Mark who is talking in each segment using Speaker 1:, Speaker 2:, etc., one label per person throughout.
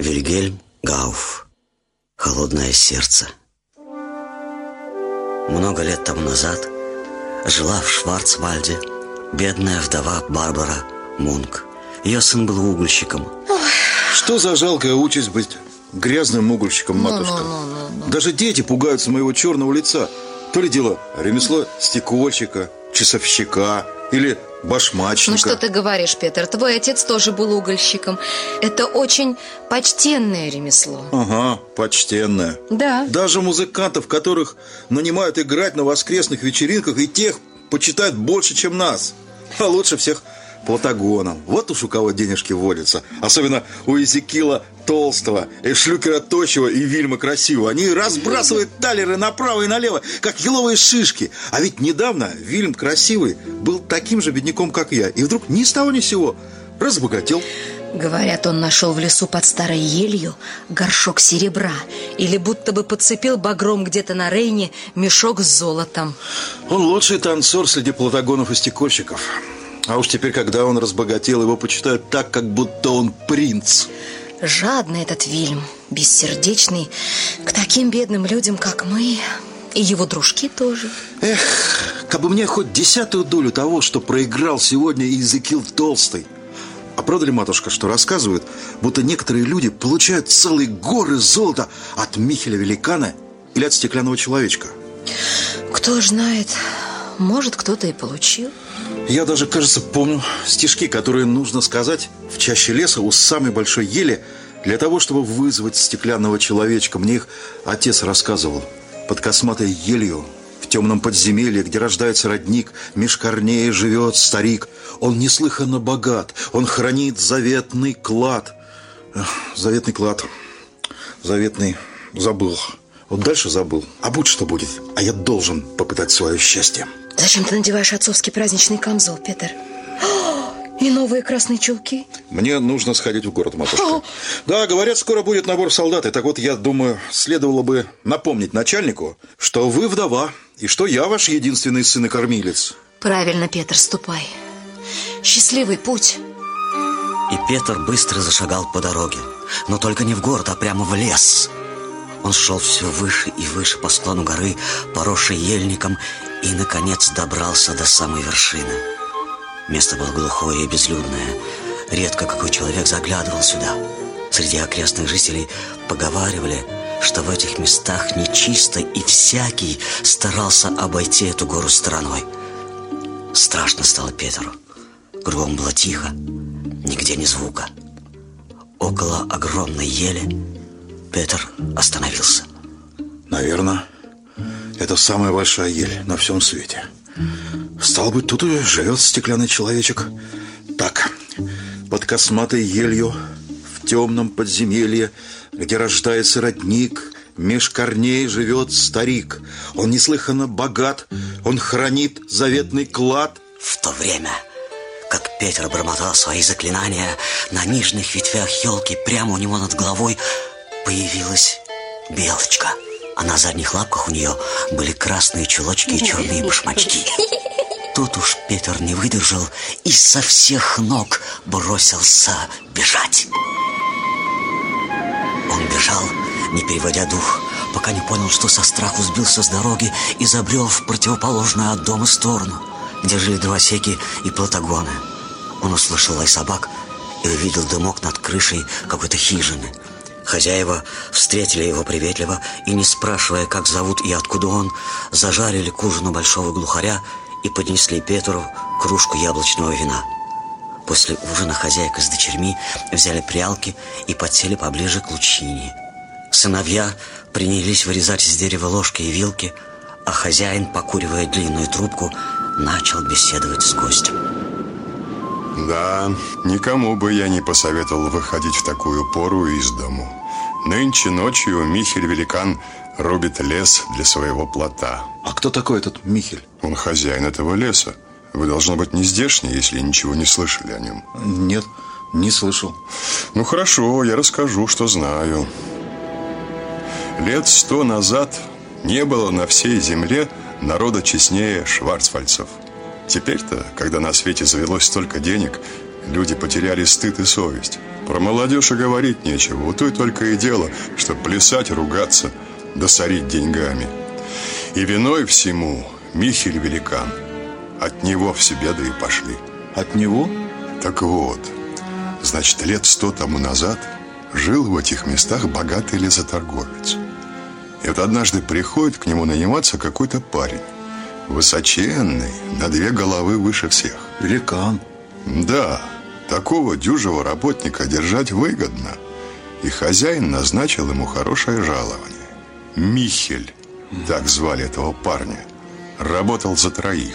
Speaker 1: Вильгельм Гауф. «Холодное сердце». Много лет тому назад жила в Шварцвальде бедная вдова Барбара Мунк. Ее сын был угольщиком.
Speaker 2: Что за жалкая участь быть грязным угольщиком, матушка? Даже дети пугаются моего черного лица. То ли дело ремесло стекольщика, часовщика или башмачника.
Speaker 3: Ну что ты говоришь, Петр? Твой отец тоже был угольщиком. Это очень почтенное ремесло.
Speaker 2: Ага, почтенное.
Speaker 3: Да.
Speaker 2: Даже музыкантов, которых нанимают играть на воскресных вечеринках, и тех почитают больше, чем нас. А лучше всех Платагоном. Вот уж у кого денежки водятся. Особенно у Эзекила Толстого, Шлюкера Тощего и Вильма Красивого. Они разбрасывают талеры направо и налево, как еловые шишки. А ведь недавно Вильм Красивый был таким же бедняком, как я. И вдруг ни с того ни с сего разбогател.
Speaker 3: Говорят, он нашел в лесу под старой елью горшок серебра. Или будто бы подцепил багром где-то на Рейне мешок с золотом.
Speaker 2: Он лучший танцор среди платагонов и стекольщиков. А уж теперь, когда он разбогател, его почитают так, как будто он принц.
Speaker 3: Жадный этот Вильм, бессердечный к таким бедным людям, как мы. И его дружки тоже.
Speaker 2: Эх, как бы мне хоть 10-ю долю того, что проиграл сегодня Эзекил Толстый. А правда ли, матушка, что рассказывают, будто некоторые люди получают целые горы золота от Михеля Великана или от стеклянного человечка?
Speaker 3: Кто ж знает, может, кто-то и получил.
Speaker 2: Я даже, кажется, помню стишки, которые нужно сказать в чаще леса у самой большой ели для того, чтобы вызвать стеклянного человечка. Мне их отец рассказывал. Под косматой елью, в темном подземелье, где рождается родник, меж корней живет старик. Он неслыханно богат, он хранит заветный клад. Заветный клад. Заветный забыл. Вот дальше забыл. А будь что будет, а я должен попытать свое счастье.
Speaker 3: Зачем ты надеваешь отцовский праздничный камзол, Петр? И новые красные чулки?
Speaker 2: Мне нужно сходить в город, матушка. Да, говорят, скоро будет набор солдат. И так вот, я думаю, следовало бы напомнить начальнику, что вы вдова, и что я ваш единственный сын и кормилец.
Speaker 3: Правильно, Петр, ступай. Счастливый путь.
Speaker 1: И Петр быстро зашагал по дороге. Но только не в город, а прямо в лес. Он шел все выше и выше по склону горы, поросшей ельником, и, наконец, добрался до самой вершины. Место было глухое и безлюдное. Редко какой человек заглядывал сюда. Среди окрестных жителей поговаривали, что в этих местах нечисто, и всякий старался обойти эту гору стороной. Страшно стало Петру. Кругом было тихо, нигде ни звука. Около огромной ели Петр остановился.
Speaker 2: Наверное, это самая большая ель на всем свете. Стало быть, тут и живет стеклянный человечек. Так, под косматой елью, в темном подземелье, где рождается родник, меж корней живет старик. Он неслыханно богат, он хранит заветный клад.
Speaker 1: В то время, как Петр бормотал свои заклинания, на нижних ветвях елки прямо у него над головой появилась белочка. А на задних лапках у нее были красные чулочки и черные башмачки. Тут уж Петр не выдержал и со всех ног бросился бежать. Он бежал, не переводя дух, пока не понял, что со страху сбился с дороги и забрел в противоположную от дома сторону, где жили дровосеки и платагоны. Он услышал лай собак и увидел дымок над крышей какой-то хижины. Хозяева встретили его приветливо и, не спрашивая, как зовут и откуда он, зажарили к ужину большого глухаря и поднесли Петру кружку яблочного вина. После ужина хозяйка с дочерьми взяли прялки и подсели поближе к лучине. Сыновья принялись вырезать из дерева ложки и вилки, а хозяин, покуривая длинную трубку, начал беседовать с гостем.
Speaker 4: Да, никому бы я не посоветовал выходить в такую пору из дому. Нынче ночью Михель Великан рубит лес для своего плота.
Speaker 2: А кто такой этот Михель?
Speaker 4: Он хозяин этого леса. Вы, должно быть, не здешние, если ничего не слышали о нем.
Speaker 2: Нет, не слышал.
Speaker 4: Ну хорошо, я расскажу, что знаю. Лет 100 назад не было на всей земле народа честнее шварцвальцев. Теперь-то, когда на свете завелось столько денег, люди потеряли стыд и совесть. Про молодежь и говорить нечего. У той только и дело, что плясать, ругаться, да сорить деньгами. И виной всему Михель Великан. От него все беды и пошли.
Speaker 2: От него?
Speaker 4: Так вот, значит, лет 100 тому назад жил в этих местах богатый лесоторговец. И вот однажды приходит к нему наниматься какой-то парень. Высоченный, на 2 головы выше всех.
Speaker 2: Великан.
Speaker 4: Да, такого дюжего работника держать выгодно. И хозяин назначил ему хорошее жалование. Михель, так звали этого парня, работал за 3.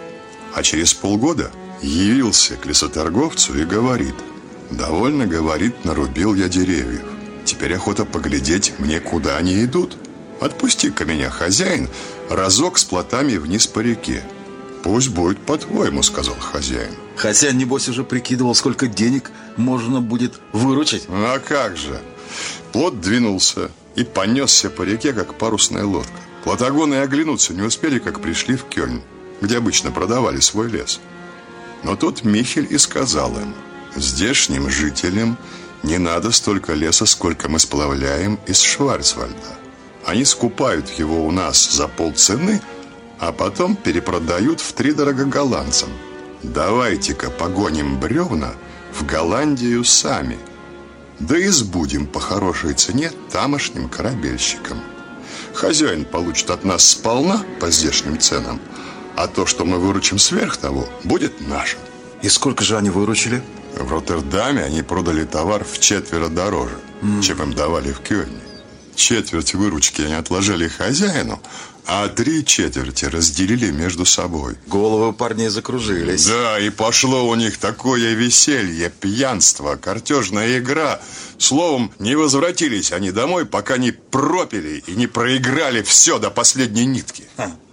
Speaker 4: А через полгода явился к лесоторговцу и говорит: «Довольно, говорит, нарубил я деревьев. Теперь охота поглядеть мне, куда они идут. Отпусти-ка меня, хозяин, разок с плотами вниз по реке». «Пусть будет по-твоему», — сказал хозяин.
Speaker 2: Хозяин, небось, уже прикидывал, сколько денег можно будет выручить.
Speaker 4: А как же. Плот двинулся и понесся по реке, как парусная лодка. Плотогоны и оглянуться не успели, как пришли в Кёльн, где обычно продавали свой лес. Но тут Михель и сказал им: «Здешним жителям не надо столько леса, сколько мы сплавляем из Шварцвальда. Они скупают его у нас за полцены, а потом перепродают втридорога голландцам. Давайте-ка погоним бревна в Голландию сами, да и сбудем по хорошей цене тамошним корабельщикам. Хозяин получит от нас сполна по здешним ценам, а то, что мы выручим сверх того, будет наше».
Speaker 2: И сколько же они выручили?
Speaker 4: В Роттердаме они продали товар в 4 дороже, чем им давали в Кёльне. 1/4 выручки они отложили хозяину, а 3/4 разделили между собой.
Speaker 2: Головы парней закружились.
Speaker 4: Да, и пошло у них такое веселье, пьянство, картежная игра. Словом, не возвратились они домой, пока не пропили и не проиграли все до последней нитки.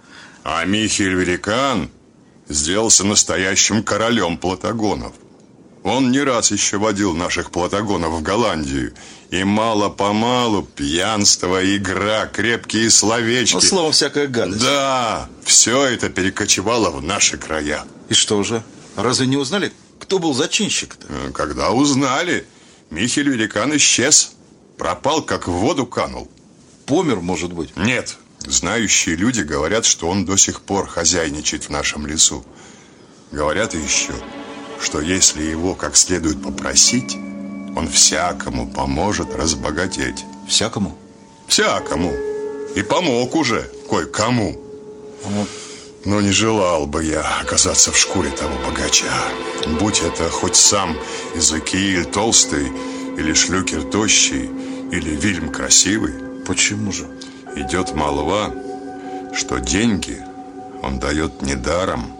Speaker 4: А Михель Великан сделался настоящим королем плотогонов. Он не раз еще водил наших плотогонов в Голландию. И мало-помалу пьянство, игра, крепкие словечки.
Speaker 2: Ну, словом, всякая гадость.
Speaker 4: Да, все это перекочевало в наши края.
Speaker 2: И что же? Разве не узнали, кто был зачинщик-то?
Speaker 4: Когда узнали, Михель Великан исчез. Пропал, как в воду канул.
Speaker 2: Помер, может быть?
Speaker 4: Нет. Знающие люди говорят, что он до сих пор хозяйничает в нашем лесу. Говорят еще, что если его как следует попросить, он всякому поможет разбогатеть.
Speaker 2: Всякому?
Speaker 4: Всякому. И помог уже кое-кому. Но не желал бы я оказаться в шкуре того богача. Будь это хоть сам Изекииль Толстый, или Шлюкер Тощий, или Вильм Красивый.
Speaker 2: Почему же?
Speaker 4: Идет молва, что деньги он дает не даром,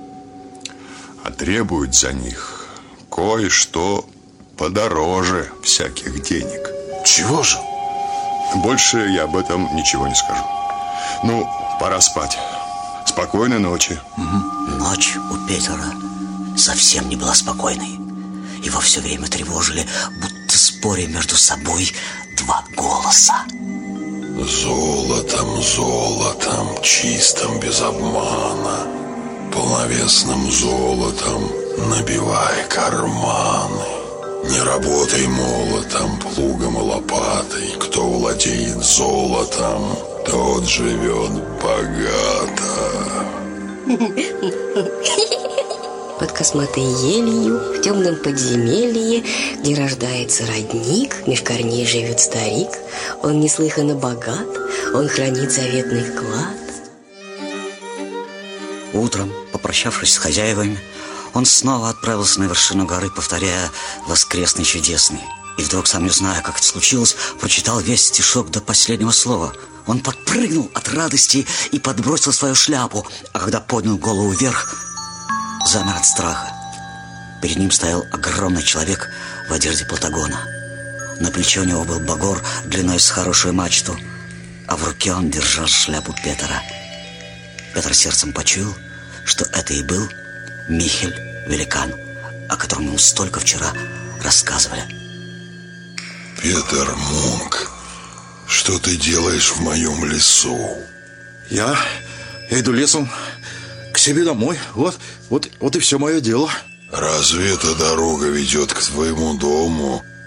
Speaker 4: а требует за них кое-что подороже всяких денег.
Speaker 2: Чего же?
Speaker 4: Больше я об этом ничего не скажу. Ну, пора спать. Спокойной ночи.
Speaker 1: Ночь у Петера совсем не была спокойной. Его все время тревожили, будто споря между собой 2 голоса.
Speaker 5: Золотом, золотом, чистым, без обмана, полновесным золотом набивай карманы. Не работай молотом, плугом и лопатой. Кто владеет золотом, тот живет богато.
Speaker 6: Под косматой елью, в темном подземелье, где рождается родник, меж корней живет старик. Он неслыханно богат, он хранит заветный клад.
Speaker 1: Утром, попрощавшись с хозяевами, он снова отправился на вершину горы, повторяя «Воскресный чудесный». И вдруг, сам не зная, как это случилось, прочитал весь стишок до последнего слова. Он подпрыгнул от радости и подбросил свою шляпу, а когда поднял голову вверх, замер от страха. Перед ним стоял огромный человек в одежде плотогона. На плече у него был багор длиной с хорошую мачту, а в руке он держал шляпу Петера. Петр сердцем почуял, что это и был Михель Великан, о котором ему столько вчера рассказывали.
Speaker 5: Петер Мунк, что ты делаешь в моем лесу?
Speaker 2: Я иду лесом к себе домой. Вот и все мое дело.
Speaker 5: Разве эта дорога ведет к твоему дому?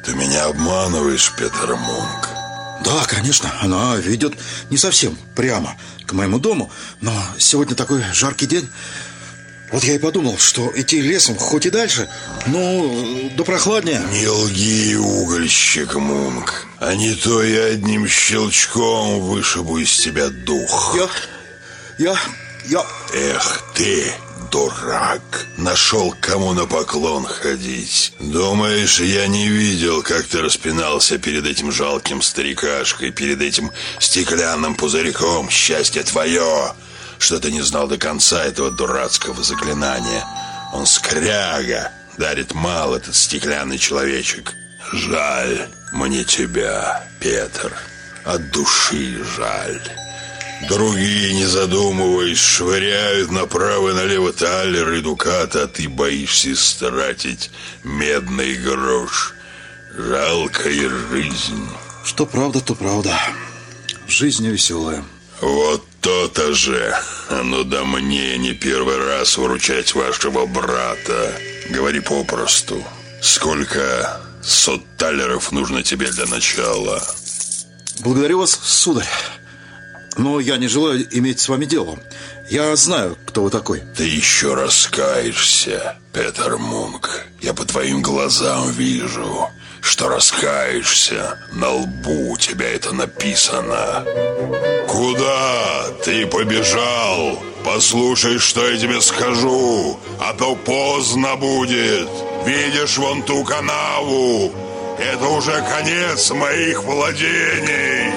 Speaker 5: Ты меня обманываешь, Петер Мунк.
Speaker 2: Да, конечно, она ведет не совсем прямо к моему дому, но сегодня такой жаркий день. Вот я и подумал, что идти лесом хоть и дальше, но да прохладнее.
Speaker 5: Не лги, угольщик Мунк, а не то я одним щелчком вышибу из тебя дух.
Speaker 2: Я...
Speaker 5: Эх ты, дурак, нашел к кому на поклон ходить. Думаешь, я не видел, как ты распинался перед этим жалким старикашкой, перед этим стеклянным пузырьком? Счастье твое, что ты не знал до конца этого дурацкого заклинания. Он скряга, дарит мало этот стеклянный человечек. Жаль мне тебя, Петр, от души жаль. Другие, не задумываясь, швыряют направо и налево талеры и дукаты, а ты боишься истратить медный грош. Жалкая жизнь.
Speaker 2: Что правда, то правда. Жизнь веселая.
Speaker 5: Вот то-то же. Ну да мне не первый раз выручать вашего брата. Говори попросту. Сколько сот талеров нужно тебе для начала?
Speaker 2: Благодарю вас, сударь. Но я не желаю иметь с вами дело. Я знаю, кто вы такой.
Speaker 5: Ты еще раскаешься, Петер Мунк. Я по твоим глазам вижу, что раскаешься. На лбу у тебя это написано. Куда ты побежал? Послушай, что я тебе скажу, а то поздно будет. Видишь вон ту канаву? Это уже конец моих владений.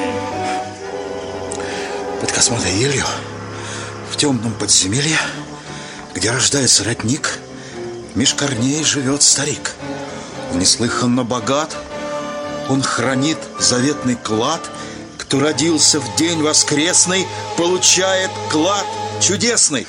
Speaker 2: Под косматой елью, в темном подземелье, где рождается родник, меж корней живет старик. Он неслыханно богат, он хранит заветный клад. Кто родился в день воскресный, получает клад чудесный.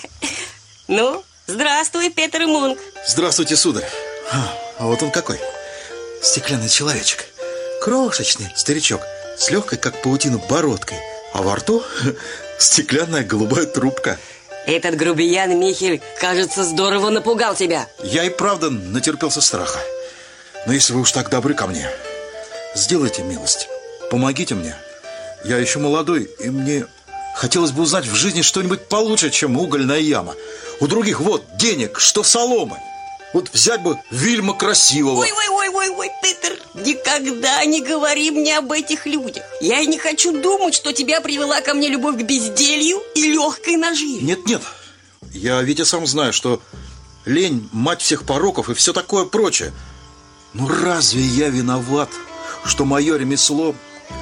Speaker 6: Ну, здравствуй, Петер Мунк.
Speaker 2: Здравствуйте, сударь. А вот он какой, стеклянный человечек. Крошечный старичок, с легкой, как паутина, бородкой. А во рту стеклянная голубая трубка.
Speaker 6: Этот грубиян Михель, кажется, здорово напугал тебя.
Speaker 2: Я и правда натерпелся страха. Но если вы уж так добры ко мне, сделайте милость, помогите мне. Я еще молодой, и мне хотелось бы узнать в жизни что-нибудь получше, чем угольная яма. У других вот денег, что соломы. Вот взять бы Вильма Красивого.
Speaker 6: Ой, Петер, никогда не говори мне об этих людях. Я и не хочу думать, что тебя привела ко мне любовь к безделью и легкой наживе.
Speaker 2: Нет, я ведь и сам знаю, что лень – мать всех пороков и все такое прочее. Ну разве я виноват, что мое ремесло,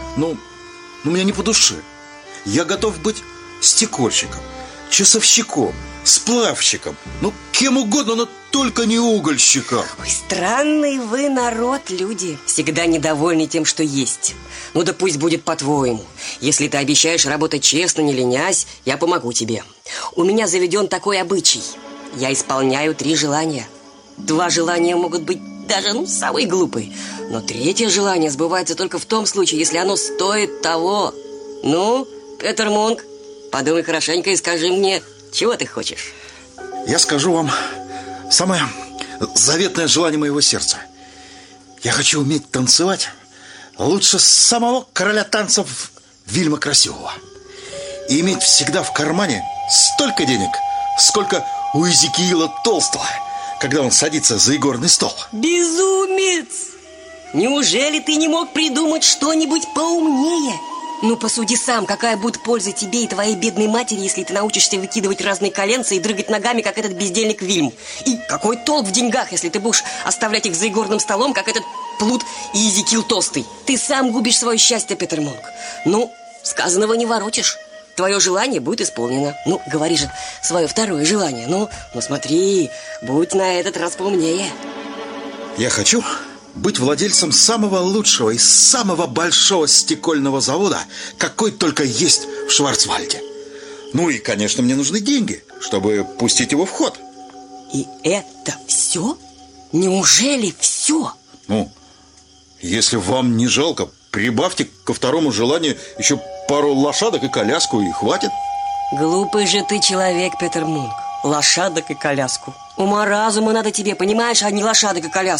Speaker 2: мне не по душе? Я готов быть стекольщиком, часовщиком, сплавщиком, кем угодно, но только не угольщиком.
Speaker 6: Ой, странный вы народ, люди. Всегда недовольны тем, что есть. Ну да пусть будет по-твоему. Если ты обещаешь работать честно, не ленясь, я помогу тебе. У меня заведен такой обычай. Я исполняю 3 желания. 2 желания могут быть даже, самые глупые. Но 3-е желание сбывается только в том случае, если оно стоит того. Ну, Петер Мунк, подумай хорошенько и скажи мне, чего ты хочешь?
Speaker 2: Я скажу вам самое заветное желание моего сердца. Я хочу уметь танцевать лучше самого короля танцев Вильма Красивого. И иметь всегда в кармане столько денег, сколько у Эзекиила Толстого, когда он садится за игорный стол.
Speaker 6: Безумец! Неужели ты не мог придумать что-нибудь поумнее? Ну, посуди сам, какая будет польза тебе и твоей бедной матери, если ты научишься выкидывать разные коленца и дрыгать ногами, как этот бездельник Вильм. И какой толк в деньгах, если ты будешь оставлять их за игорным столом, как этот Плут и Эзекиил Толстый? Ты сам губишь свое счастье, Петер Мунк. Ну, сказанного не воротишь. Твое желание будет исполнено. Ну, говори же свое 2-е желание. Ну, смотри, будь на этот раз поумнее.
Speaker 2: Я хочу быть владельцем самого лучшего и самого большого стекольного завода, какой только есть в Шварцвальде. Ну и, конечно, мне нужны деньги, чтобы пустить его в ход.
Speaker 6: И это все? Неужели все?
Speaker 2: Ну, если вам не жалко, прибавьте ко 2-му желанию еще пару лошадок и коляску, и хватит.
Speaker 6: Глупый же ты человек, Петер Мунк. Лошадок и коляску. Ума-разума надо тебе, понимаешь, а не лошадок и коляску.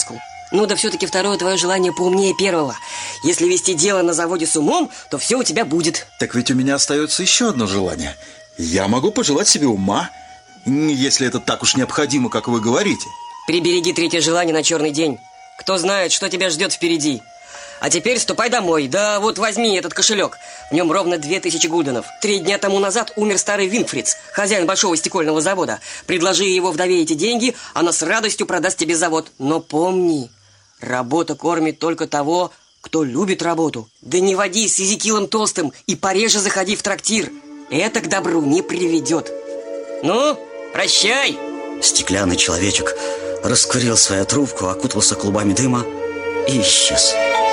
Speaker 6: Ну да все-таки второе твое желание поумнее первого. Если вести дело на заводе с умом, то все у тебя будет.
Speaker 2: Так ведь у меня остается еще одно желание. Я могу пожелать себе ума, если это так уж необходимо, как вы говорите.
Speaker 6: Прибереги третье желание на черный день. Кто знает, что тебя ждет впереди. А теперь ступай домой. Да вот возьми этот кошелек. В нем ровно 2000 гульденов. 3 дня тому назад умер старый Винфриц, хозяин большого стекольного завода. Предложи его вдове эти деньги, она с радостью продаст тебе завод. Но помни, работа кормит только того, кто любит работу. Да не води с Езекилом Толстым и пореже заходи в трактир. Это к добру не приведет. Ну, прощай.
Speaker 1: Стеклянный человечек раскурил свою трубку, окутался клубами дыма и исчез.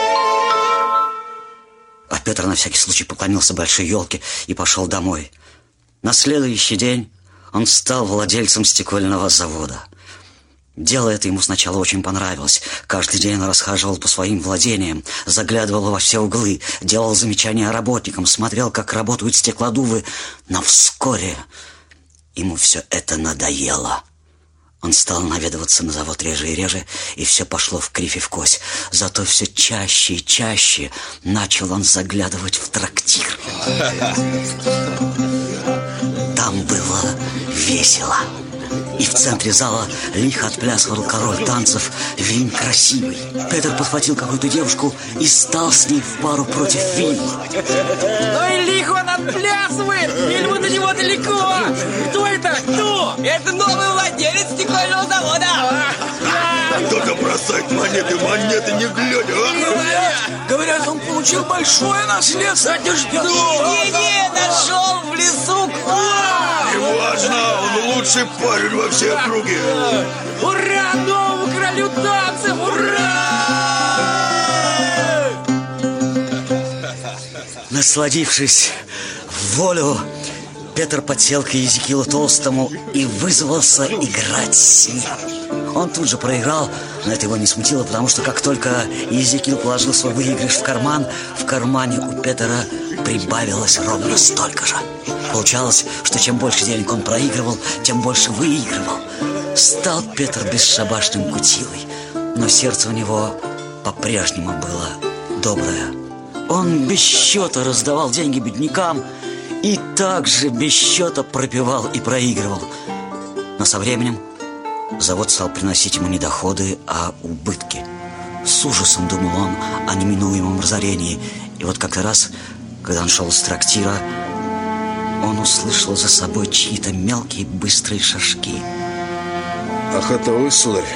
Speaker 1: А Петр на всякий случай поклонился большой елке и пошел домой. На следующий день он стал владельцем стекольного завода. Дело это ему сначала очень понравилось. Каждый день он расхаживал по своим владениям, заглядывал во все углы, делал замечания работникам, смотрел, как работают стеклодувы. Но вскоре ему все это надоело. Он стал наведываться на завод реже и реже, и все пошло вкривь и вкось. Зато все чаще и чаще начал он заглядывать в трактир. Там было весело. И в центре зала лихо отплясывал король танцев Винь Красивый. Петр подхватил какую-то девушку и стал с ней в пару против Винь.
Speaker 7: Ой, лихо он отплясывает! Или мы до него далеко? Кто это? Кто? Это новый владелец стекольного завода!
Speaker 5: Кто-то бросает монеты не глядя, а?
Speaker 7: Говорят, он получил большое наследство. Не, нашел в лесу клад!
Speaker 5: Неважно, он лучший парень во всей округе.
Speaker 7: Ура, новому королю танцев! Ура!
Speaker 1: Насладившись в волю, Петр подсел к Езекилу Толстому и вызвался играть с ним. Он тут же проиграл, но это его не смутило, потому что как только Езекил положил свой выигрыш в кармане у Петра прибавилось ровно столько же. Получалось, что чем больше денег он проигрывал, тем больше выигрывал. Стал Петр бесшабашным кутилой, но сердце у него по-прежнему было доброе. Он без счета раздавал деньги беднякам и также без счета пропивал и проигрывал. Но со временем завод стал приносить ему не доходы, а убытки. С ужасом думал он о неминуемом разорении. И вот как-то раз, когда он шел из трактира, он услышал за собой чьи-то мелкие быстрые шажки.
Speaker 2: Ах, это вы, сударь,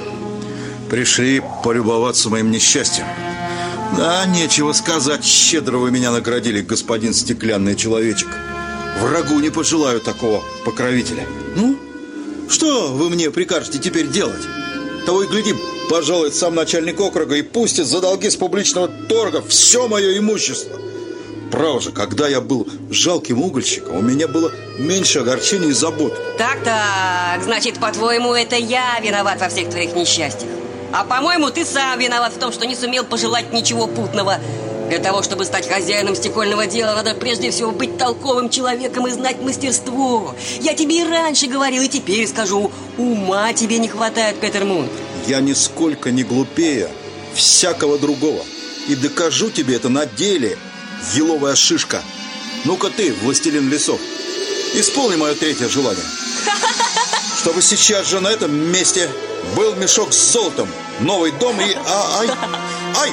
Speaker 2: пришли полюбоваться моим несчастьем. Да, нечего сказать, щедро вы меня наградили, господин стеклянный человечек. Врагу не пожелаю такого покровителя. Ну, что вы мне прикажете теперь делать? Того и гляди, пожалует сам начальник округа и пустит за долги с публичного торга все мое имущество. Право же, когда я был жалким угольщиком, у меня было меньше огорчений и забот.
Speaker 6: Так, значит, по-твоему, это я виноват во всех твоих несчастьях. А по-моему, ты сам виноват в том, что не сумел пожелать ничего путного. Для того, чтобы стать хозяином стекольного дела, надо прежде всего быть толковым человеком и знать мастерство. Я тебе и раньше говорил, и теперь скажу. Ума тебе не хватает, Петер Мунк.
Speaker 2: Я нисколько не глупее всякого другого. И докажу тебе это на деле, еловая шишка. Ну-ка ты, властелин лесов, исполни мое третье желание. Чтобы сейчас же на этом месте был мешок с золотом, новый дом и... Ай!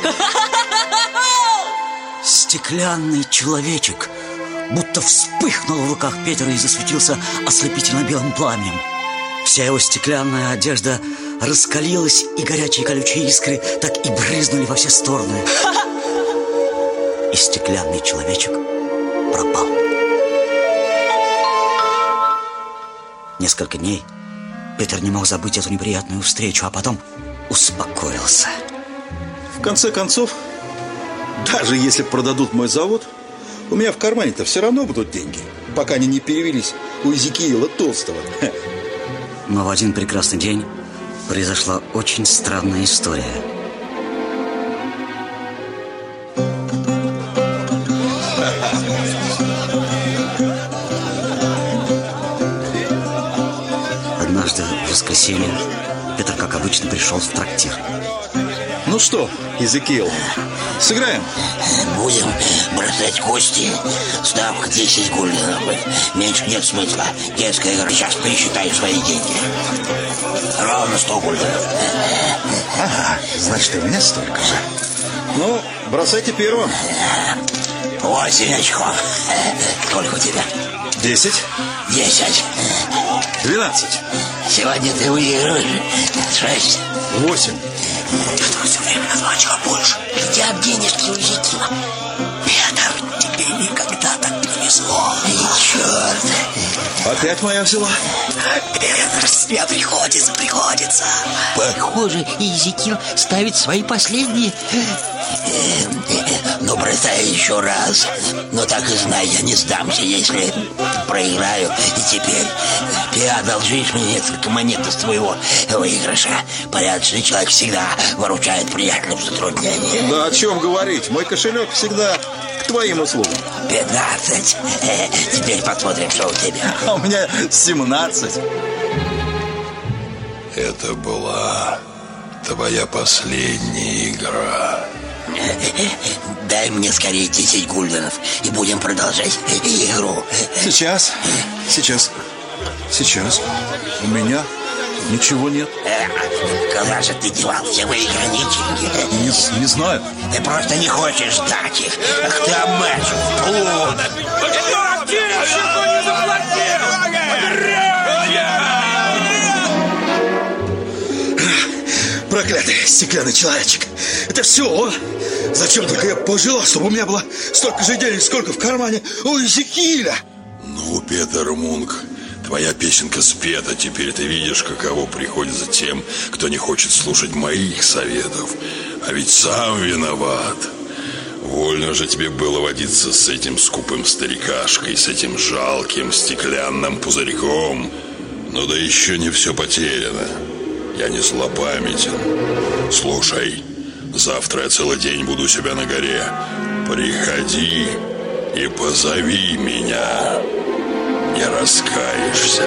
Speaker 1: Стеклянный человечек будто вспыхнул в руках Петра и засветился ослепительно белым пламенем. Вся его стеклянная одежда раскалилась, и горячие колючие искры так и брызнули во все стороны. И стеклянный человечек пропал. Несколько дней Петр не мог забыть эту неприятную встречу, а потом успокоился.
Speaker 2: В конце концов, даже если продадут мой завод, у меня в кармане-то все равно будут деньги, пока они не перевелись у Езекила Толстого.
Speaker 1: Но в один прекрасный день произошла очень странная история. Однажды в воскресенье Петр, как обычно, пришел в трактир.
Speaker 2: Ну что, Иезекиил, сыграем?
Speaker 8: Будем бросать кости. Ставка 10 гульденов. Меньше нет смысла. Детская игра. Сейчас пересчитаю свои деньги. Ровно 100 гульденов.
Speaker 2: Ага, значит, у меня столько же. Ну, бросайте первым.
Speaker 8: 8 очков. Сколько у тебя?
Speaker 2: 10.
Speaker 8: 10.
Speaker 2: 12.
Speaker 8: Сегодня ты выиграешь. 6.
Speaker 2: 8.
Speaker 8: Что все время на 2 очка больше? Где денежки у Иезекиила? Петр, тебе никогда так не повезло. Черт.
Speaker 2: Опять моя взяла?
Speaker 8: Петр, с тебя приходится. Похоже, Иезекиил ставит свои последние. Ну, бросай еще раз. Но так и знай, я не сдамся, если проиграю. И теперь ты одолжишь мне несколько монет из твоего выигрыша. Порядочный человек всегда выручает приятеля в затруднении.
Speaker 2: Да о чем говорить? Мой кошелек всегда к твоим услугам.
Speaker 8: 15. Теперь посмотрим, что у тебя.
Speaker 2: А у меня 17.
Speaker 5: Это была твоя последняя игра.
Speaker 8: Дай мне скорее 10 гульденов и будем продолжать игру.
Speaker 2: Сейчас. У меня ничего нет.
Speaker 8: Куда же ты девал все мои граничники?
Speaker 2: Не знаю.
Speaker 8: Ты просто не хочешь дать их. Ах ты обманщик.
Speaker 2: Проклятый стеклянный человечек. Это все он. Зачем только я пожелал, чтобы у меня было столько же денег, сколько в кармане у Иезекииля?
Speaker 5: Ну, Петер Мунк, твоя песенка спета. Теперь ты видишь, каково приходится тем, кто не хочет слушать моих советов. А ведь сам виноват. Вольно же тебе было водиться с этим скупым старикашкой, с этим жалким стеклянным пузырьком. Но да еще не все потеряно. Я не злопамятен. Слушай, завтра я целый день буду у себя на горе. Приходи и позови меня. Не раскаешься.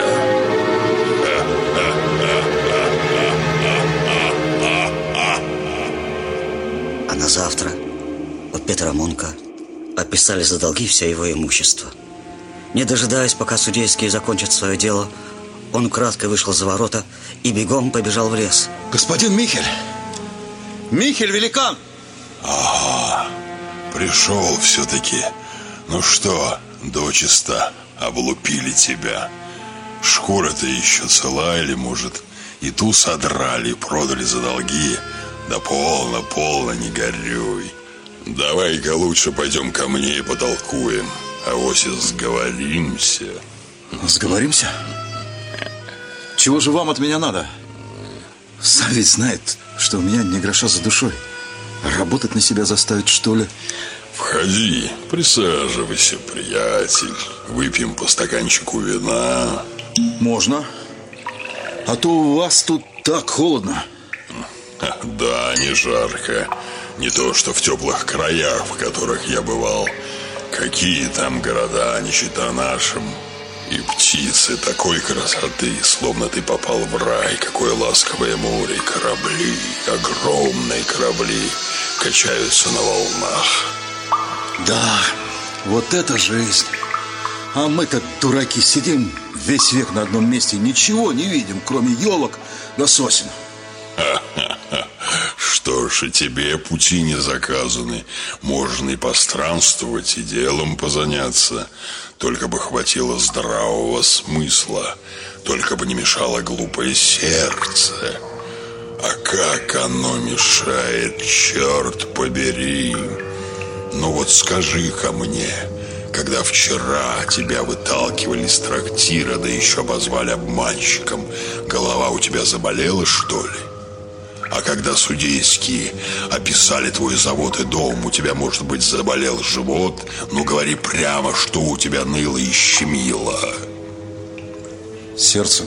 Speaker 1: А на завтра у Петра Мунка описали за долги все его имущество. Не дожидаясь, пока судейские закончат свое дело, он кратко вышел за ворота и бегом побежал в лес.
Speaker 2: Господин Михель! Михель, великан!
Speaker 5: Ага, пришел все-таки. Ну что, дочисто облупили тебя? Шкура-то еще цела или, может, и ту содрали, продали за долги? Да полно, не горюй. Давай-ка лучше пойдем ко мне и потолкуем. Авось и сговоримся.
Speaker 2: Сговоримся? Чего же вам от меня надо? Сам ведь знает, что у меня ни гроша за душой. Работать на себя заставить, что ли?
Speaker 5: Входи, присаживайся, приятель. Выпьем по стаканчику вина.
Speaker 2: Можно. А то у вас тут так холодно.
Speaker 5: Да, не жарко. Не то, что в теплых краях, в которых я бывал. Какие там города, не считая нашим. И птицы такой красоты, словно ты попал в рай. Какое ласковое море, корабли, огромные корабли качаются на волнах.
Speaker 2: Да, вот это жизнь. А мы-то, дураки, сидим весь век на одном месте, ничего не видим, кроме елок да сосен.
Speaker 5: Что ж, и тебе пути не заказаны. Можно и постранствовать, и делом позаняться. Только бы хватило здравого смысла. Только бы не мешало глупое сердце. А как оно мешает, черт побери. Ну вот скажи-ка мне, когда вчера тебя выталкивали из трактира, да еще обозвали обманщиком, голова у тебя заболела, что ли? А когда судейские описали твой завод и дом, у тебя, может быть, заболел живот? Ну, говори прямо, что у тебя ныло и щемило.
Speaker 2: Сердце.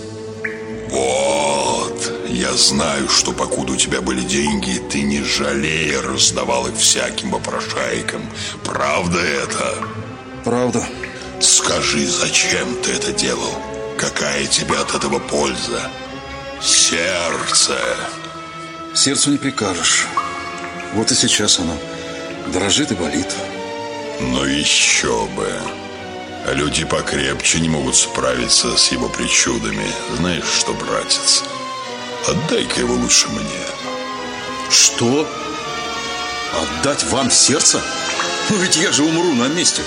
Speaker 5: Вот. Я знаю, что покуда у тебя были деньги, ты не жалея раздавал их всяким попрошайкам. Правда это?
Speaker 2: Правда.
Speaker 5: Скажи, зачем ты это делал? Какая тебе от этого польза? Сердце.
Speaker 2: Сердцу не прикажешь. Вот и сейчас оно дрожит и болит.
Speaker 5: Ну еще бы. А люди покрепче не могут справиться с его причудами. Знаешь что, братец, отдай-ка его лучше мне.
Speaker 2: Что? Отдать вам сердце? Ну ведь я же умру на месте.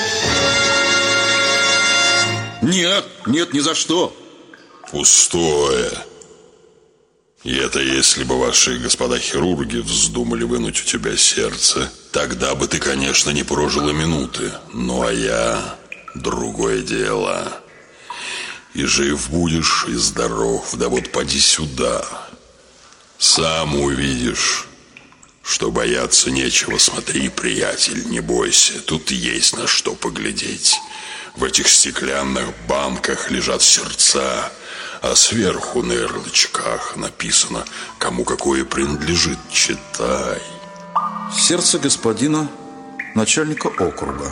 Speaker 2: Нет, нет, ни за что.
Speaker 5: Пустое. И это если бы ваши господа хирурги вздумали вынуть у тебя сердце, тогда бы ты, конечно, не прожил и минуты. Ну а я... другое дело. И жив будешь, и здоров. Да вот поди сюда. Сам увидишь, что бояться нечего. Смотри, приятель, не бойся. Тут есть на что поглядеть. В этих стеклянных банках лежат сердца, а сверху на ярлычках написано, кому какое принадлежит. Читай.
Speaker 2: Сердце господина начальника округа.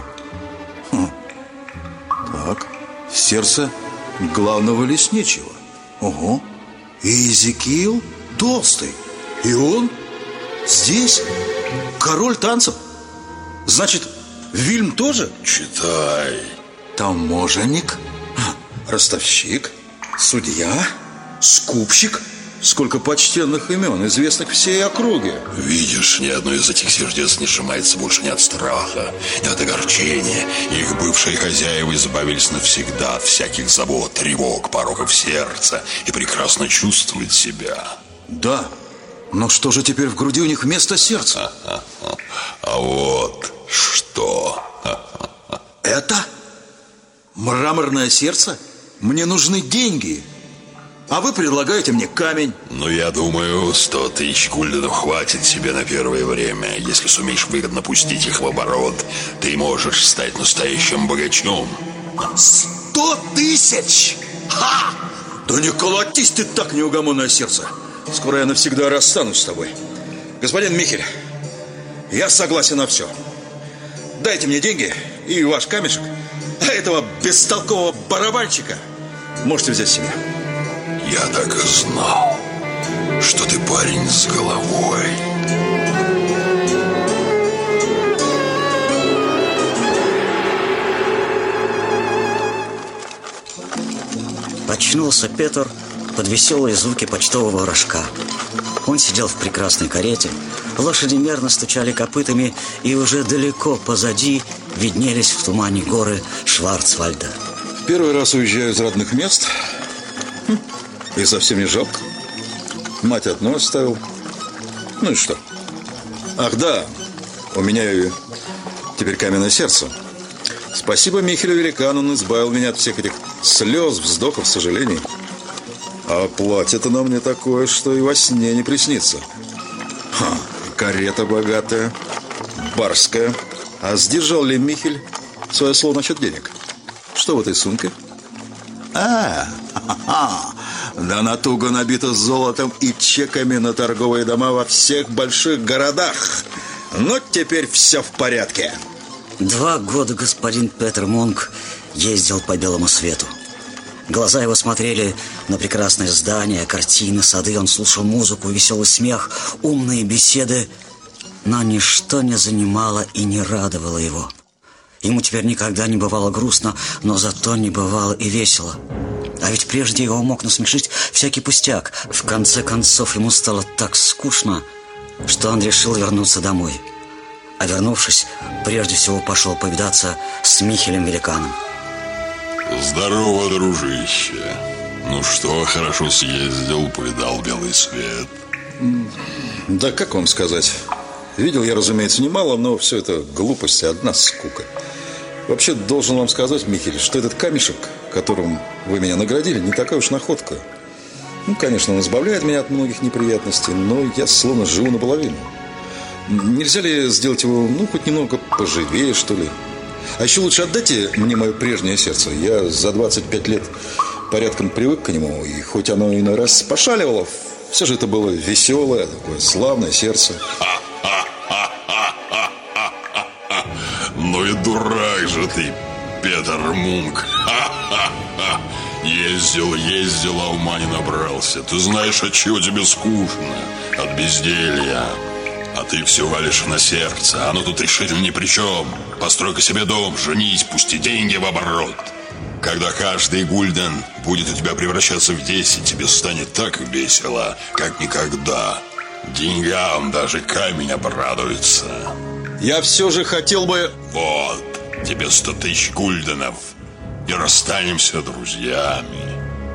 Speaker 2: Так, сердце главного лесничего. Ого. И Иезекиил толстый. И он здесь? Король танцев? Значит, Вильм тоже?
Speaker 5: Читай.
Speaker 2: Таможенник, ростовщик, судья, скупщик. Сколько почтенных имен, известных всей округе.
Speaker 5: Видишь, ни одно из этих сердец не сжимается больше ни от страха, ни от огорчения. Их бывшие хозяева избавились навсегда от всяких забот, тревог, пороков сердца и прекрасно чувствуют себя.
Speaker 2: Да, но что же теперь в груди у них вместо сердца?
Speaker 5: А вот что.
Speaker 2: Это? Мраморное сердце? Мне нужны деньги. А вы предлагаете мне камень.
Speaker 5: Ну, я думаю, 100 тысяч гульденов хватит себе на первое время. Если сумеешь выгодно пустить их в оборот, ты можешь стать настоящим богачом.
Speaker 2: 100 тысяч? Ха! Да не колотись ты так, неугомонное сердце. Скоро я навсегда расстанусь с тобой. Господин Михель, я согласен на все. Дайте мне деньги и ваш камешек. А этого бестолкового барабанщика можете взять себе.
Speaker 5: Я так и знал, что ты парень с головой.
Speaker 1: Очнулся Петр под веселые звуки почтового рожка. Он сидел в прекрасной карете, лошади мерно стучали копытами, и уже далеко позади виднелись в тумане горы Шварцвальда.
Speaker 2: Первый раз уезжаю из родных мест, и совсем не жалко. Мать одну оставил. Ну и что? Ах да, у меня и теперь каменное сердце. Спасибо Михелю Великану, он избавил меня от всех этих слез, вздохов, сожалений. А платье-то на мне такое, что и во сне не приснится. Карета богатая, барская. А сдержал ли Михель свое слово насчет денег? Что в этой сумке? Да она туго набита золотом и чеками на торговые дома во всех больших городах. Ну, теперь все в порядке.
Speaker 1: 2 года господин Петер Мунк ездил по белому свету. Глаза его смотрели на прекрасные здания, картины, сады. Он слушал музыку, веселый смех, умные беседы. Но ничто не занимало и не радовало его. Ему теперь никогда не бывало грустно, но зато не бывало и весело. А ведь прежде его мог насмешить всякий пустяк. В конце концов, ему стало так скучно, что он решил вернуться домой. А вернувшись, прежде всего пошел повидаться с Михелем Великаном.
Speaker 5: Здорово, дружище. Ну что, хорошо съездил, повидал белый свет?
Speaker 2: Да как вам сказать? Видел я, разумеется, немало, но все это глупости, одна скука. Вообще, должен вам сказать, Михель, что этот камешек, которым вы меня наградили, не такая уж находка. Ну, конечно, он избавляет меня от многих неприятностей, но я словно живу наполовину. Нельзя ли сделать его, ну, хоть немного поживее, что ли? А еще лучше отдайте мне мое прежнее сердце. Я за 25 лет порядком привык к нему, и хоть оно иной раз пошаливало, все же это было веселое, такое славное сердце.
Speaker 5: Ну и дурак же ты, Петер Мунк. Ездил, а ума не набрался. Ты знаешь, от чего тебе скучно? От безделья. А ты все валишь на сердце. Оно тут решительно ни при чем. Построй-ка себе дом, женись, пусти деньги в оборот. Когда каждый гульден будет у тебя превращаться в 10, тебе станет так весело, как никогда. Деньгам даже камень обрадуется.
Speaker 2: Я все же хотел бы...
Speaker 5: Вот, тебе 100 тысяч гульденов, и расстанемся друзьями.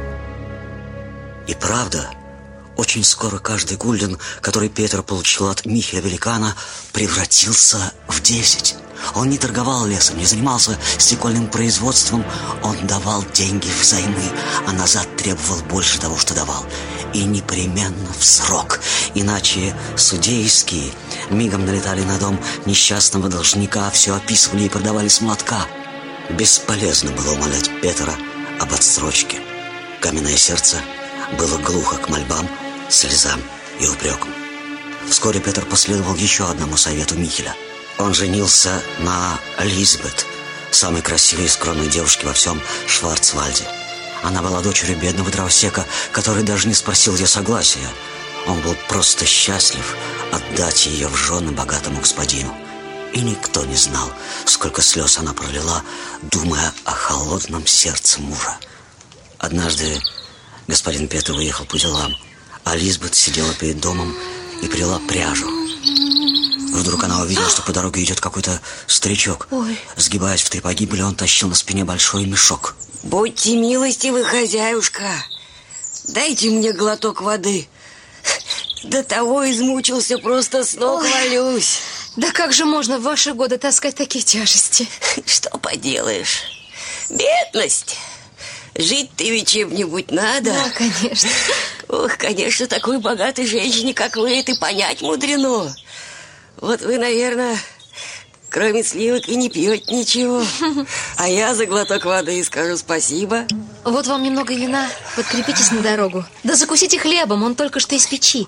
Speaker 1: И правда, очень скоро каждый гульден, который Петр получил от Михеля Великана, превратился в 10. Он не торговал лесом, не занимался стекольным производством. Он давал деньги взаймы, а назад требовал больше того, что давал. И непременно в срок. Иначе судейские мигом налетали на дом несчастного должника, все описывали и продавали с молотка. Бесполезно было умолять Петра об отсрочке. Каменное сердце было глухо к мольбам, слезам и упрекам. Вскоре Петр последовал еще одному совету Михеля. Он женился на Лизбет, самой красивой и скромной девушке во всем Шварцвальде. Она была дочерью бедного дровосека, который даже не спросил ее согласия. Он был просто счастлив отдать ее в жены богатому господину. И никто не знал, сколько слез она пролила, думая о холодном сердце мужа. Однажды господин Петр уехал по делам, а Лизбет сидела перед домом и прила пряжу. Вдруг она увидела, что по дороге идет какой-то старичок.
Speaker 3: Ой.
Speaker 1: Сгибаясь в 3 погибели, он тащил на спине большой мешок.
Speaker 6: Будьте милостивы, хозяюшка. Дайте мне глоток воды. До того измучился, просто с ног валюсь.
Speaker 3: Да как же можно в ваши годы таскать такие тяжести?
Speaker 6: Что поделаешь? Бедность. Жить-то ведь чем-нибудь надо.
Speaker 3: Да, конечно.
Speaker 6: Ох, конечно, такой богатой женщине, как вы, это понять мудрено. Вот вы, наверное, кроме сливок и не пьете ничего. А я за глоток воды скажу спасибо.
Speaker 3: Вот вам немного вина, подкрепитесь на дорогу. Да закусите хлебом, он только что из печи.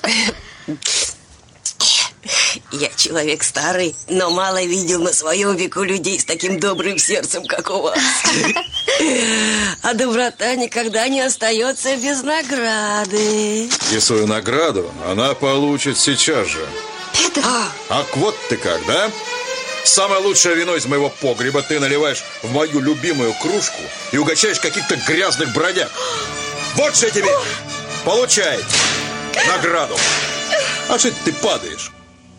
Speaker 6: Я человек старый, но мало видел на своем веку людей с таким добрым сердцем, как у вас. А доброта никогда не остается без награды.
Speaker 2: И свою награду она получит сейчас же.
Speaker 3: Петр!
Speaker 2: Ах, вот ты как, да? Самое лучшее вино из моего погреба ты наливаешь в мою любимую кружку и угощаешь каких-то грязных бродяг. Вот что тебе! Получай награду! А что ты падаешь?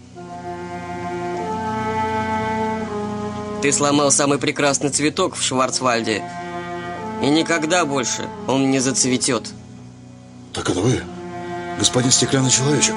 Speaker 6: Ты сломал самый прекрасный цветок в Шварцвальде, и никогда больше он не зацветет.
Speaker 2: Так это вы, господин стеклянный человечек?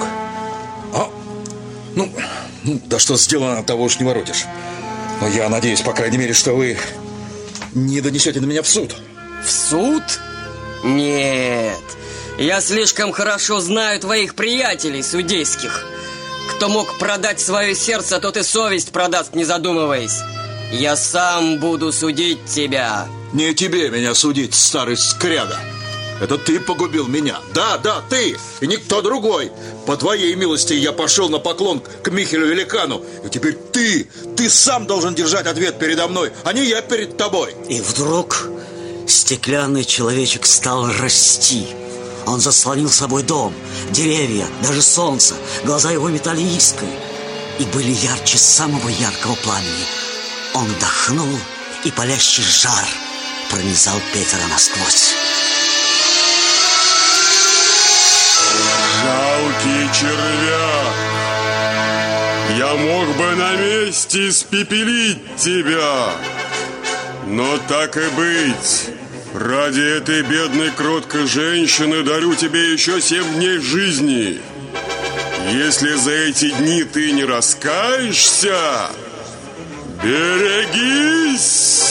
Speaker 2: Да что сделано, того уж не воротишь. Но я надеюсь, по крайней мере, что вы не донесете на меня в суд.
Speaker 6: В суд? Нет. Я слишком хорошо знаю твоих приятелей судейских. Кто мог продать свое сердце, тот и совесть продаст, не задумываясь. Я сам буду судить тебя.
Speaker 2: Не тебе меня судить, старый скряга. Это ты погубил меня. Да, ты и никто другой. По твоей милости я пошел на поклон к Михелю Великану. И теперь ты сам должен держать ответ передо мной, а не я перед тобой.
Speaker 1: И вдруг стеклянный человечек стал расти. Он заслонил собой дом, деревья, даже солнце. Глаза его метали искры и были ярче самого яркого пламени. Он вдохнул, и палящий жар пронизал Петра насквозь.
Speaker 4: Жалкий червяк, я мог бы на месте испепелить тебя, но так и быть. Ради этой бедной кроткой женщины дарю тебе еще 7 дней жизни. Если за эти дни ты не раскаешься, берегись.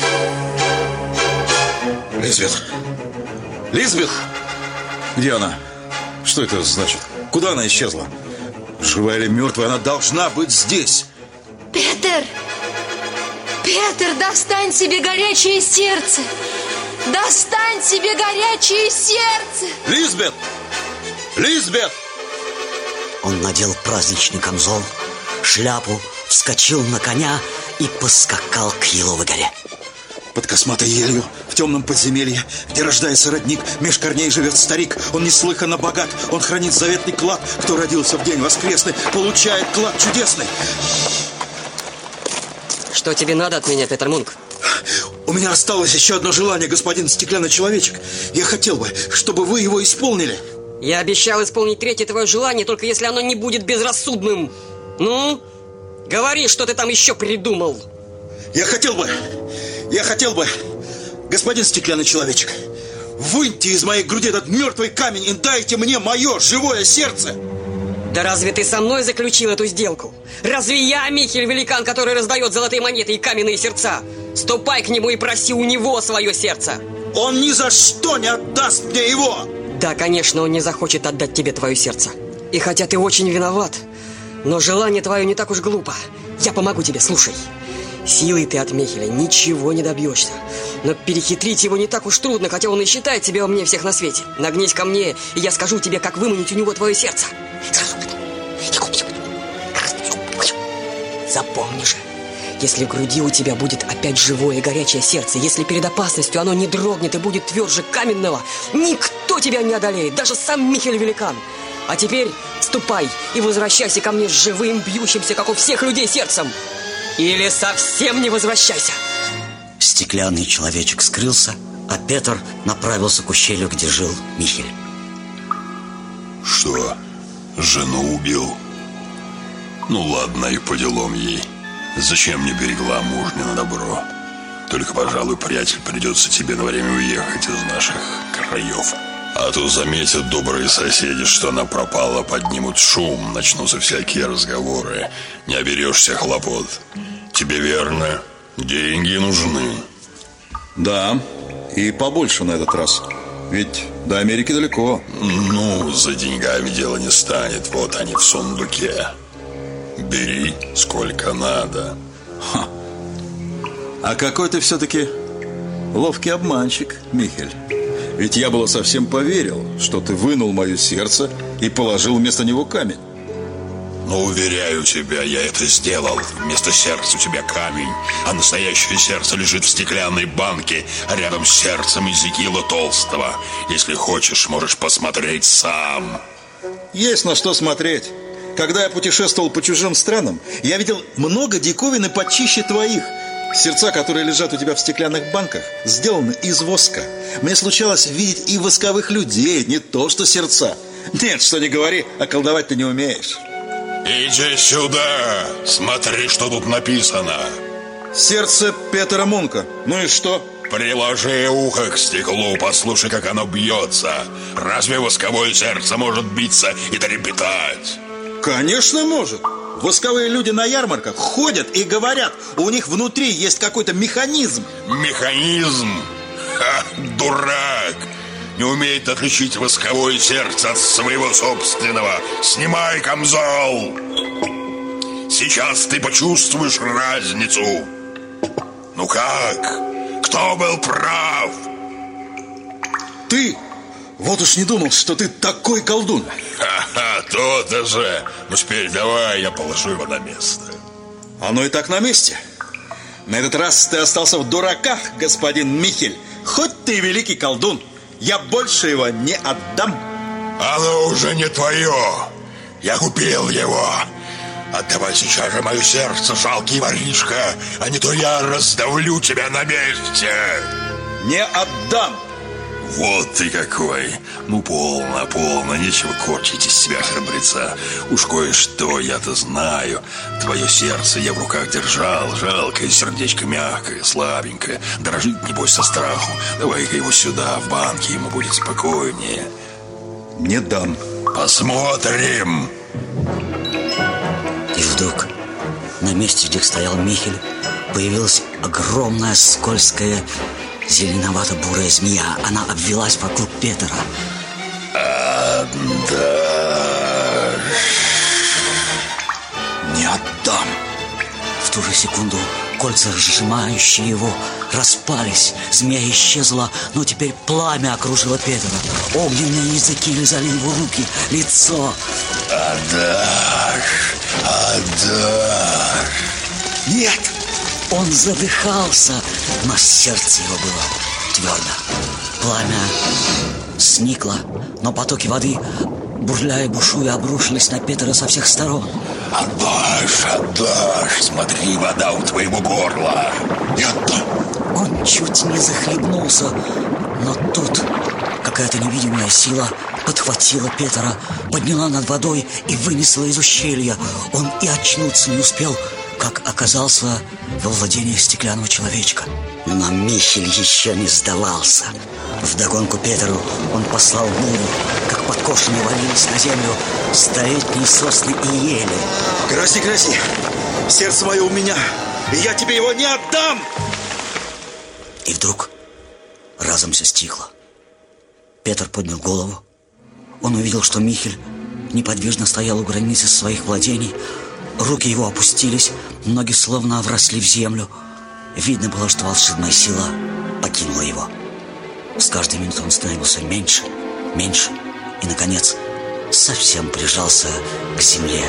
Speaker 2: Лизбет! Где она? Что это значит? Куда она исчезла? Живая или мертвая, она должна быть здесь.
Speaker 3: Петр! Петр, достань себе горячее сердце! Достань себе горячее сердце!
Speaker 2: Лизбет! Лизбет!
Speaker 1: Он надел праздничный камзол, шляпу, вскочил на коня и поскакал к Еловой горе.
Speaker 2: Под косматой елью, в темном подземелье, где рождается родник, меж корней живет старик. Он неслыханно богат, он хранит заветный клад. Кто родился в день воскресный, получает клад чудесный.
Speaker 9: Что тебе надо от меня, Петр Мунк?
Speaker 2: У меня осталось еще одно желание, господин Стеклянный Человечек. Я хотел бы, чтобы вы его исполнили.
Speaker 9: Я обещал исполнить третье твое желание, только если оно не будет безрассудным. Ну, говори, что ты там еще придумал.
Speaker 2: Я хотел бы, господин Стеклянный Человечек, выньте из моей груди этот мертвый камень и дайте мне мое живое сердце.
Speaker 9: Да разве ты со мной заключил эту сделку? Разве я Михель Великан, который раздает золотые монеты и каменные сердца? Ступай к нему и проси у него свое сердце.
Speaker 2: Он ни за что не отдаст мне его.
Speaker 9: Да, конечно, он не захочет отдать тебе твое сердце. И хотя ты очень виноват, но желание твое не так уж глупо. Я помогу тебе, слушай. Силой ты от Михеля ничего не добьешься. Но перехитрить его не так уж трудно, хотя он и считает себя умнее всех на свете. Нагнись ко мне, и я скажу тебе, как выманить у него твое сердце. Запомни же, если в груди у тебя будет опять живое и горячее сердце, если перед опасностью оно не дрогнет и будет тверже каменного, никто тебя не одолеет, даже сам Михель Великан. А теперь ступай и возвращайся ко мне с живым, бьющимся, как у всех людей, сердцем. Или совсем не возвращайся.
Speaker 1: Стеклянный Человечек скрылся, а Петр направился к ущелью, где жил Михель.
Speaker 5: Что, жену убил? Ну ладно, и по делам ей. Зачем мне берегла мужня на добро? Только, пожалуй, приятель, придется тебе на время уехать из наших краев. А то заметят добрые соседи, что она пропала, поднимут шум, начнутся всякие разговоры. Не оберешься хлопот. Тебе, верно, деньги нужны?
Speaker 2: Да, и побольше на этот раз. Ведь до Америки далеко.
Speaker 5: Ну, за деньгами дело не станет. Вот они в сундуке. Бери сколько надо.
Speaker 2: Ха. А какой ты все-таки ловкий обманщик, Михель. Ведь я было совсем поверил, что ты вынул мое сердце и положил вместо него камень.
Speaker 5: Но уверяю тебя, я это сделал. Вместо сердца у тебя камень, а настоящее сердце лежит в стеклянной банке рядом с сердцем Эзекиила Толстого. Если хочешь, можешь посмотреть сам.
Speaker 2: Есть на что смотреть. Когда я путешествовал по чужим странам, я видел много диковин и почище твоих. Сердца, которые лежат у тебя в стеклянных банках, сделаны из воска. Мне случалось видеть и восковых людей, не то что сердца. Нет, что не говори, а колдовать ты не умеешь.
Speaker 5: Иди сюда, смотри, что тут написано.
Speaker 2: Сердце Петра Мунка. Ну и что?
Speaker 5: Приложи ухо к стеклу, послушай, как оно бьется. Разве восковое сердце может биться и трепетать?
Speaker 2: Конечно может. Восковые люди на ярмарках ходят и говорят, у них внутри есть какой-то механизм.
Speaker 5: Механизм? Ха, дурак! Не умеет отличить восковое сердце от своего собственного. Снимай камзол! Сейчас ты почувствуешь разницу. Ну как? Кто был прав?
Speaker 2: Ты? Вот уж не думал, что ты такой колдун.
Speaker 5: Ха-ха, то-то же. Ну теперь давай, я положу его на место.
Speaker 2: Оно и так на месте. На этот раз ты остался в дураках, господин Михель. Хоть ты и великий колдун, я больше его не отдам.
Speaker 5: Оно уже не твое. Я купил его. Отдавай сейчас же мое сердце, жалкий воришка, а не то я раздавлю тебя на месте.
Speaker 2: Не отдам.
Speaker 5: Вот ты какой. Ну, полно, нечего корчить из себя храбреца. Уж кое-что я-то знаю. Твое сердце я в руках держал. Жалкое сердечко, мягкое, слабенькое. Дрожит, небось, со страху. Давай-ка его сюда, в банке, ему будет спокойнее.
Speaker 2: Не дам.
Speaker 5: Посмотрим.
Speaker 1: И вдруг на месте, где стоял Михель, появилась огромная скользкая зеленовато-бурая змея. Она обвелась вокруг Петра.
Speaker 5: Отдашь.
Speaker 2: Не отдам.
Speaker 1: В ту же секунду кольца, сжимающие его, распались. Змея исчезла, но теперь пламя окружило Петра. Огненные языки лизали его руки, лицо.
Speaker 5: Отдашь.
Speaker 2: Нет!
Speaker 1: Он задыхался, но сердце его было твердо. Пламя сникло, но потоки воды, бурляя и бушуя, обрушились на Петра со всех сторон.
Speaker 5: Отдашь, смотри, вода у твоего горла.
Speaker 1: Он чуть не захлебнулся, но тут какая-то невидимая сила подхватила Петра, подняла над водой и вынесла из ущелья. Он и очнуться не успел, как оказался во владении стеклянного человечка. Но Михель еще не сдавался. Вдогонку Петру он послал бурю, как подкошенные валились на землю столетние сосны и ели.
Speaker 2: Грози, грози! Сердце мое у меня, и я тебе его не отдам!
Speaker 1: И вдруг разом все стихло. Петр поднял голову. Он увидел, что Михель неподвижно стоял у границы своих владений. Руки его опустились, ноги словно вросли в землю. Видно было, что волшебная сила покинула его. С каждой минутой он становился меньше, меньше и, наконец, совсем прижался к земле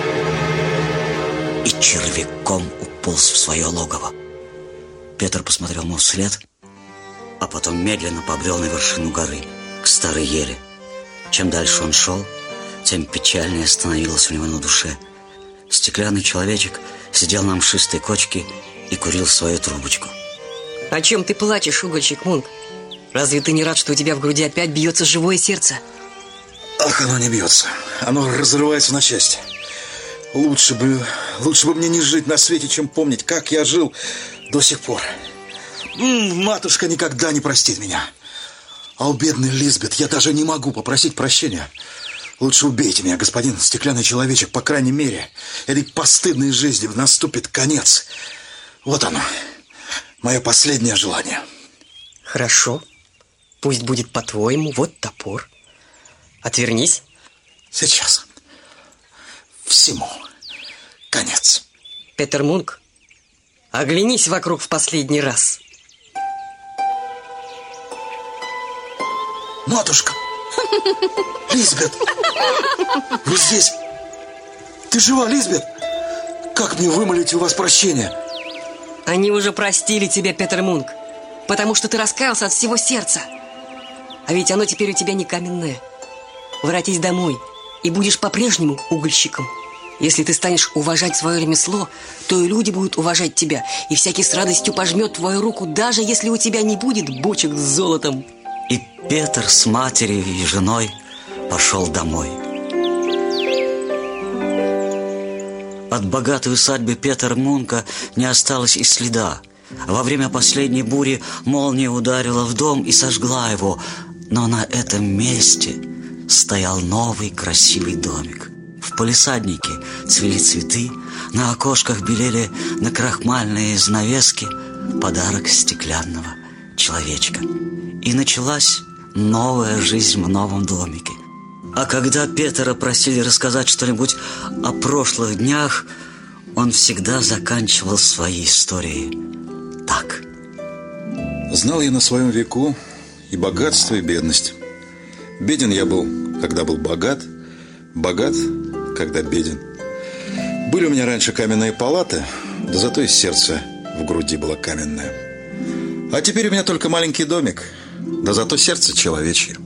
Speaker 1: и червяком уполз в свое логово. Петр посмотрел ему вслед, а потом медленно побрел на вершину горы, к старой ели. Чем дальше он шел, тем печальнее становилось у него на душе. Стеклянный человечек сидел на мшистой кочке и курил свою трубочку.
Speaker 9: О чем ты плачешь, угольщик Мунк? Разве ты не рад, что у тебя в груди опять бьется живое сердце?
Speaker 2: Ах, оно не бьется. Оно разрывается на части. Лучше бы мне не жить на свете, чем помнить, как я жил до сих пор. Матушка никогда не простит меня. А у бедной Лизбет я даже не могу попросить прощения. Лучше убейте меня, господин стеклянный человечек. По крайней мере, этой постыдной жизни наступит конец. Вот оно, мое последнее желание.
Speaker 9: Хорошо. Пусть будет по-твоему. Вот топор. Отвернись.
Speaker 2: Сейчас. Всему конец.
Speaker 9: Петер Мунк, оглянись вокруг в последний раз.
Speaker 2: Матушка! Лизбет! Вы здесь? Ты жива, Лизбет? Как мне вымолить у вас прощение?
Speaker 9: Они уже простили тебя, Петер Мунк, потому что ты раскаялся от всего сердца. А ведь оно теперь у тебя не каменное. Воротись домой и будешь по-прежнему угольщиком. Если ты станешь уважать свое ремесло, то и люди будут уважать тебя, и всякий с радостью пожмет твою руку, даже если у тебя не будет бочек с золотом.
Speaker 1: И Петр с матерью и женой пошел домой. От богатой усадьбы Петера Мунка не осталось и следа. Во время последней бури молния ударила в дом и сожгла его. Но на этом месте стоял новый красивый домик. В палисаднике цвели цветы, на окошках белели накрахмальные занавески, подарок стеклянного человечка. И началась новая жизнь в новом домике. А когда Петра просили рассказать что-нибудь о прошлых днях, он всегда заканчивал свои истории так.
Speaker 2: Знал я на своем веку и богатство, и бедность. Беден я был, когда был богат, богат, когда беден. Были у меня раньше каменные палаты, да зато и сердце в груди было каменное. А теперь у меня только маленький домик, да зато сердце человечье.